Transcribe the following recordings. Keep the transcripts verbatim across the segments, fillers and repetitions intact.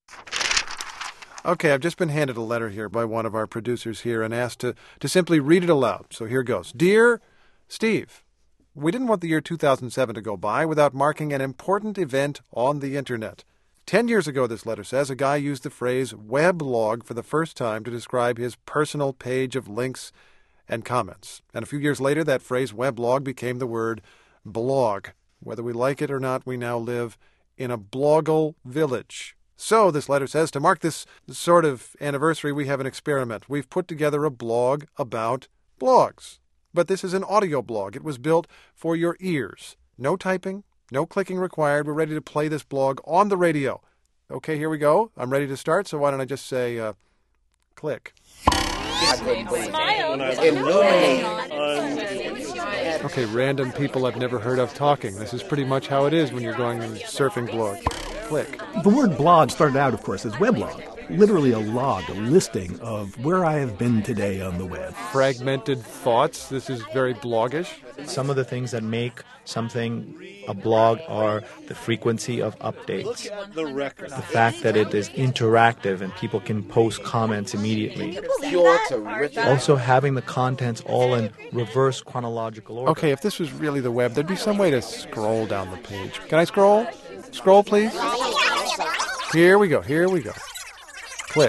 Okay, I've just been handed a letter here by one of our producers here and asked to, to simply read it aloud. So here goes. Dear Steve, we didn't want the year two thousand seven to go by without marking an important event on the Internet. Ten years ago, this letter says, a guy used the phrase weblog for the first time to describe his personal page of links and comments. And a few years later, that phrase weblog became the word blog. Whether we like it or not, we now live in a blogle village. So, this letter says, to mark this sort of anniversary, we have an experiment. We've put together a blog about blogs. But this is an audio blog. It was built for your ears. No typing, no clicking required. We're ready to play this blog on the radio. Okay, here we go. I'm ready to start, so why don't I just say, uh, click. Okay, random people I've never heard of talking. This is pretty much how it is when you're going and surfing blog. Click. The word blog started out, of course, as weblog. Literally a log, a listing of where I have been today on the web. Fragmented thoughts. This is very bloggish. Some of the things that make something a blog are the frequency of updates, the record, the fact that it is interactive and people can post comments immediately. Also having the contents all in reverse chronological order. Okay, if this was really the web, there'd be some way to scroll down the page. Can I scroll? Scroll, please. Here we go. Here we go. Click.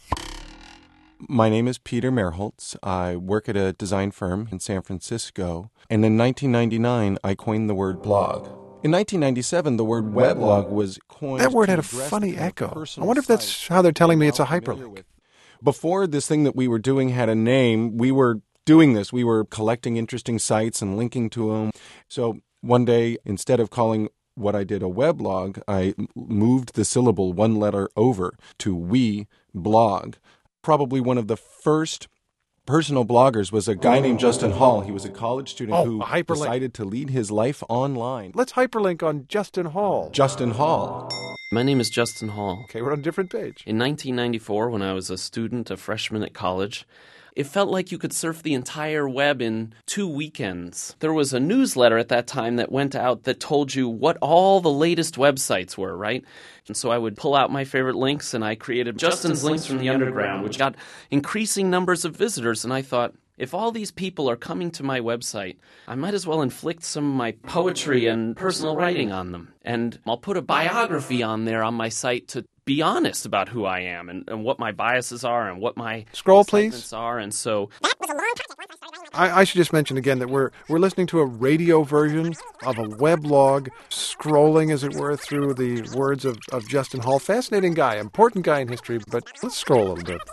My name is Peter Merholtz. I work at a design firm in San Francisco. And in nineteen ninety-nine, I coined the word blog. In nineteen ninety-seven, the word weblog was coined. That word had a funny echo. I wonder if that's how they're telling me it's a hyperlink. Before this thing that we were doing had a name, we were doing this. We were collecting interesting sites and linking to them. So one day, instead of calling what I did a weblog, I moved the syllable one letter over to we blog. Probably one of the first personal bloggers was a guy named Justin Hall. He was a college student oh, who decided to lead his life online. Let's hyperlink on Justin Hall. Justin Hall. My name is Justin Hall. Okay, we're on a different page. In nineteen ninety-four, when I was a student, a freshman at college, it felt like you could surf the entire web in two weekends. There was a newsletter at that time that went out that told you what all the latest websites were, right? And so I would pull out my favorite links, and I created Justin's Links from the Underground, which got increasing numbers of visitors. And I thought, if all these people are coming to my website, I might as well inflict some of my poetry and personal writing on them. And I'll put a biography on there on my site to be honest about who I am and, and what my biases are and what my scroll please are. And so that was a long I, I should just mention again that we're we're listening to a radio version of a weblog, scrolling as it were through the words of, of Justin Hall. Fascinating guy, important guy in history, but let's scroll a little bit.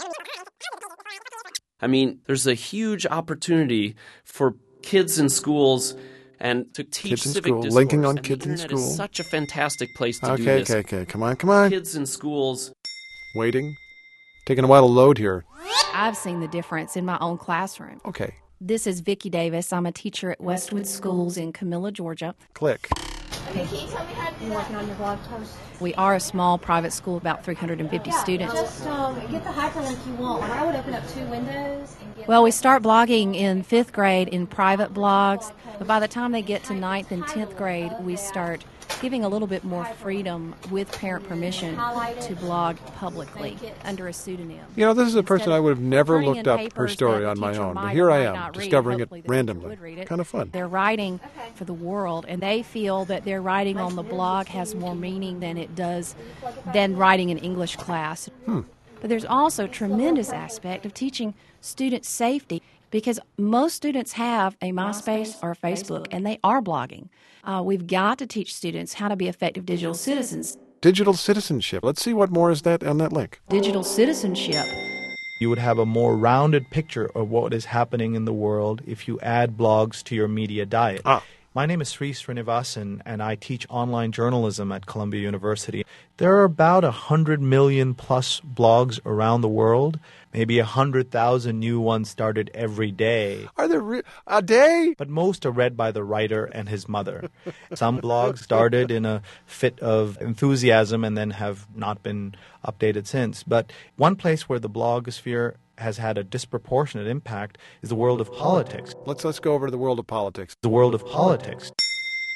I mean, there's a huge opportunity for kids in schools and to teach kids in civic school. discourse. Linking on and kids the in internet school. Is such a fantastic place to okay, do this. Okay, okay, okay. Come on, come on. Kids in schools. Waiting. Taking a while to load here. I've seen the difference in my own classroom. Okay. This is Vicki Davis. I'm a teacher at Westwood Schools in Camilla, Georgia. Click. Okay, can you tell me how to do working on your blog post? We are a small private school, about three hundred fifty yeah, students. Just um, get the hyperlink you want. Or I would open up two windows. And get well, we start blogging in fifth grade in private blogs, but by the time they get to ninth and tenth grade, we start giving a little bit more freedom with parent permission to blog publicly under a pseudonym. You know, this is a person I would have never looked up her story on my own, but here I am, discovering it randomly. Kind of fun. They're writing for the world, and they feel that their writing on the blog has more meaning than it does than writing in English class. Hmm. But there's also a tremendous aspect of teaching students safety, because most students have a MySpace or a Facebook, and they are blogging. Uh, we've got to teach students how to be effective digital citizens. Digital citizenship. Let's see what more is that on that link. Digital citizenship. You would have a more rounded picture of what is happening in the world if you add blogs to your media diet. Ah. My name is Sri Srinivasan, and I teach online journalism at Columbia University. There are about one hundred million plus blogs around the world. Maybe one hundred thousand new ones started every day. Are there re- a day? But most are read by the writer and his mother. Some blogs started in a fit of enthusiasm and then have not been updated since. But one place where the blogosphere has had a disproportionate impact is the world of politics. Let's let's go over to the world of politics. The world of politics.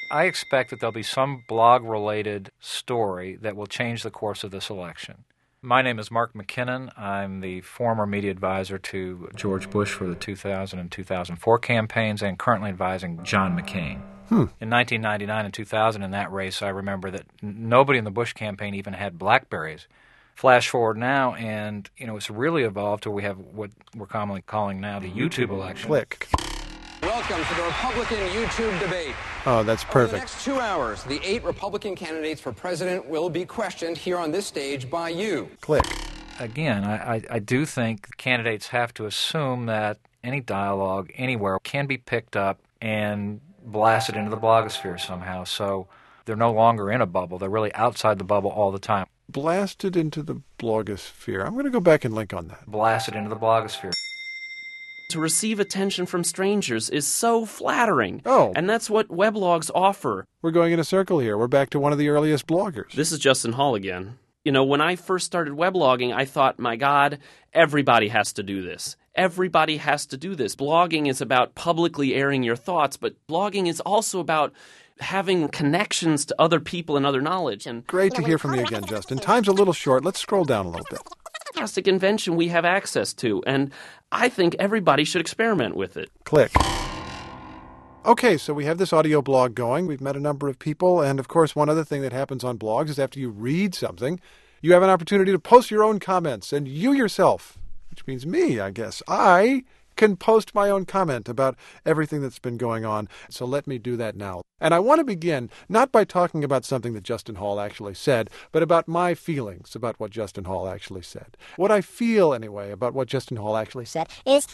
I expect that there'll be some blog-related story that will change the course of this election. My name is Mark McKinnon. I'm the former media advisor to George Bush for the two thousand and two thousand four campaigns and currently advising John McCain. Hmm. In nineteen ninety-nine and two thousand, in that race, I remember that n- nobody in the Bush campaign even had BlackBerries. Flash forward now, and you know it's really evolved to we have what we're commonly calling now the YouTube election. Click. Welcome to the Republican YouTube debate. Oh, that's Over perfect. the next two hours, the eight Republican candidates for president will be questioned here on this stage by you. Click. Again, I, I, I do think candidates have to assume that any dialogue anywhere can be picked up and blasted into the blogosphere somehow. So they're no longer in a bubble. They're really outside the bubble all the time. Blasted into the blogosphere. I'm going to go back and link on that. Blasted into the blogosphere. To receive attention from strangers is so flattering. Oh. And that's what weblogs offer. We're going in a circle here. We're back to one of the earliest bloggers. This is Justin Hall again. You know, when I first started weblogging, I thought, my God, everybody has to do this. Everybody has to do this. Blogging is about publicly airing your thoughts, but blogging is also about having connections to other people and other knowledge. And Great to hear from you again, Justin. Time's a little short. Let's scroll down a little bit. fantastic invention we have access to, and I think everybody should experiment with it. Click. Okay, so we have this audio blog going. We've met a number of people, and of course, one other thing that happens on blogs is after you read something, you have an opportunity to post your own comments, and you yourself, which means me, I guess, I can post my own comment about everything that's been going on. So let me do that now. And I want to begin not by talking about something that Justin Hall actually said, but about my feelings about what Justin Hall actually said. What I feel, anyway, about what Justin Hall actually said is...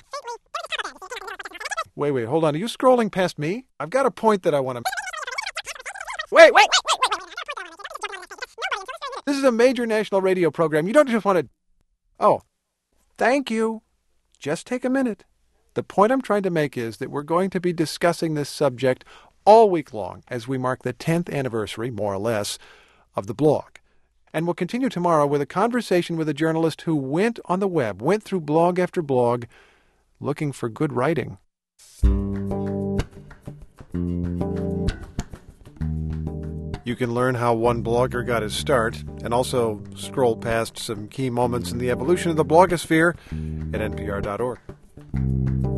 Wait, wait, hold on. Are you scrolling past me? I've got a point that I want to... Wait, wait! This is a major national radio program. You don't just want to... Oh, thank you. Just take a minute. The point I'm trying to make is that we're going to be discussing this subject all week long as we mark the tenth anniversary, more or less, of the blog. And we'll continue tomorrow with a conversation with a journalist who went on the web, went through blog after blog, looking for good writing. You can learn how one blogger got his start and also scroll past some key moments in the evolution of the blogosphere at N P R dot org.